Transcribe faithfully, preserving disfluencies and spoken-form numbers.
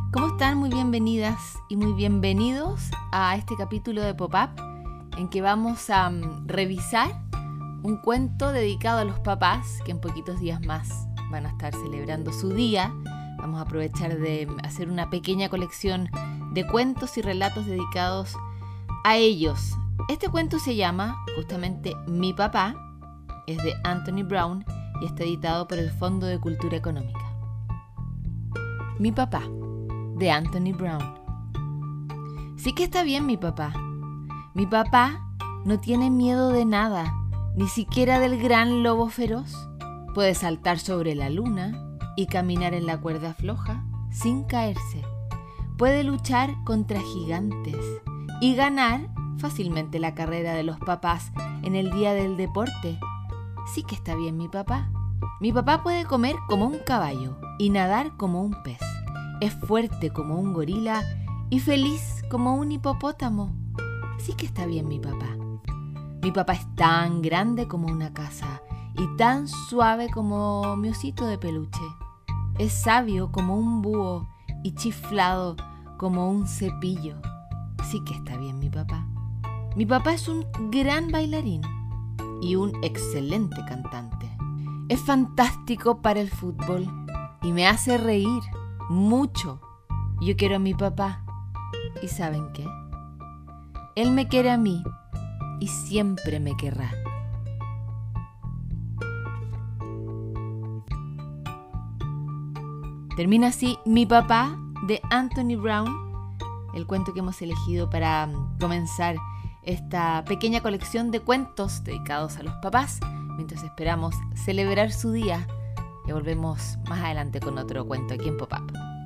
¿Cómo están? Muy bienvenidas y muy bienvenidos a este capítulo de Pop-Up en que vamos a um, revisar un cuento dedicado a los papás que en poquitos días más van a estar celebrando su día. Vamos a aprovechar de hacer una pequeña colección de cuentos y relatos dedicados a ellos. Este cuento se llama justamente Mi Papá, es de Anthony Brown y está editado por el Fondo de Cultura Económica. Mi Papá, de Anthony Brown. Sí que está bien mi papá. Mi papá no tiene miedo de nada, ni siquiera del gran lobo feroz. Puede saltar sobre la luna y caminar en la cuerda floja sin caerse. Puede luchar contra gigantes y ganar fácilmente la carrera de los papás en el día del deporte. Sí que está bien mi papá. Mi papá puede comer como un caballo y nadar como un pez. Es fuerte como un gorila y feliz como un hipopótamo. Sí que está bien mi papá. Mi papá es tan grande como una casa y tan suave como mi osito de peluche. Es sabio como un búho y chiflado como un cepillo. Sí que está bien mi papá. Mi papá es un gran bailarín y un excelente cantante. Es fantástico para el fútbol y me hace reír mucho. Yo quiero a mi papá. ¿Y saben qué? Él me quiere a mí y siempre me querrá. Termina así Mi Papá, de Anthony Brown, el cuento que hemos elegido para comenzar esta pequeña colección de cuentos dedicados a los papás, mientras esperamos celebrar su día. Ya volvemos más adelante con otro cuento aquí en Pop-Up.